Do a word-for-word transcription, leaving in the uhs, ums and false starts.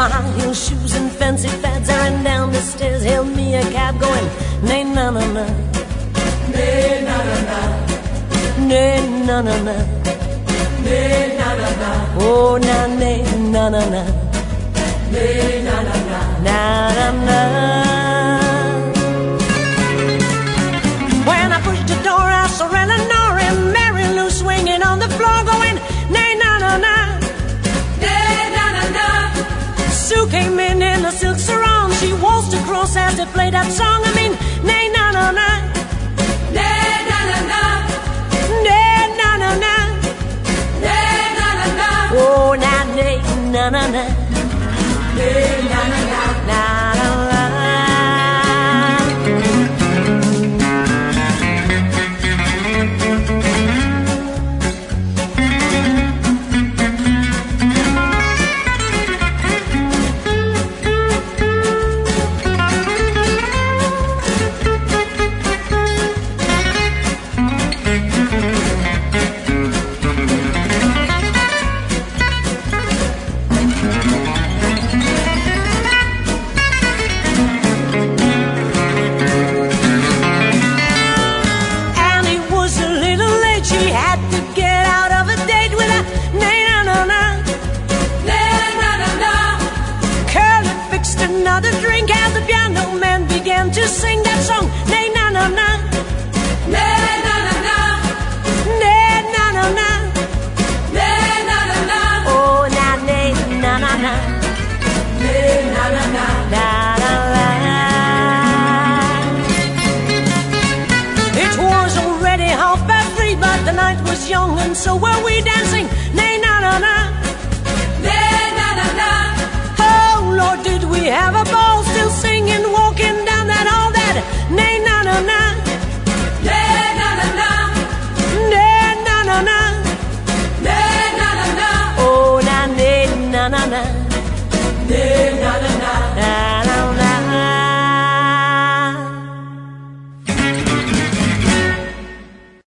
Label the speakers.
Speaker 1: my high heel shoes and fancy fads, I ran down the stairs, hailed me a cab going, nay na na na, nay na na na, nay na na na, nay na na na, oh na nay na na na, nay na na na, na na na. When I pushed the door, I saw Eleanor and Mary Lou swinging on the floor going, nay na na na, nay na na na. Sue came in in a silk sarong, she waltzed across as they played that song. I mean, nay na na na, nay na na na, nay na na na, nay na na na, oh na nay na na na, nay na na na, na na na. Another drink as the piano man began to sing that song, nay na na na, nay na na na, nay na na na, nay na na na, oh na nay na na na, nay na na na, na na na. It was already half past three, but the night was young and so were we dancing.